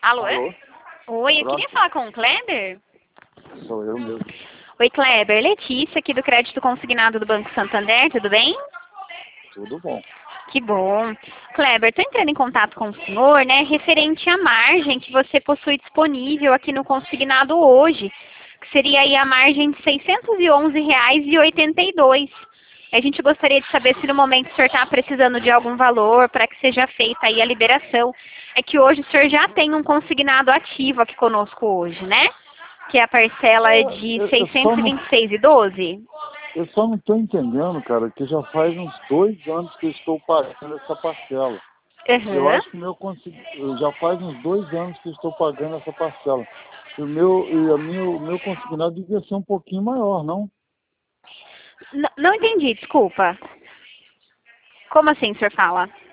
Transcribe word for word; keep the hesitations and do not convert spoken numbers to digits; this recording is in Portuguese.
Alô? Alô? Oi, eu queria Pronto. falar com o Kleber. Sou eu mesmo. Oi, Kleber. Letícia, aqui do Crédito Consignado do Banco Santander, tudo bem? Tudo bom. Que bom. Kleber, estou entrando em contato com o senhor, né, referente à margem que você possui disponível aqui no consignado hoje, que seria aí a margem de seiscentos e onze reais e oitenta e dois centavos. A gente gostaria de saber se no momento o senhor está precisando de algum valor para que seja feita aí a liberação. É que hoje o senhor já tem um consignado ativo aqui conosco hoje, né? Que é a parcela É, de eu, eu só seiscentos e não, vinte e seis reais e doze centavos. eu só não estou entendendo, cara, que já faz uns dois anos que eu estou pagando essa parcela. Eu Aham. acho que o meu consig... eu já faz uns dois anos que eu estou pagando essa parcela. E o meu, e a minha, o meu consignado devia ser um pouquinho maior, não? N- Não entendi, desculpa. Como assim o senhor fala?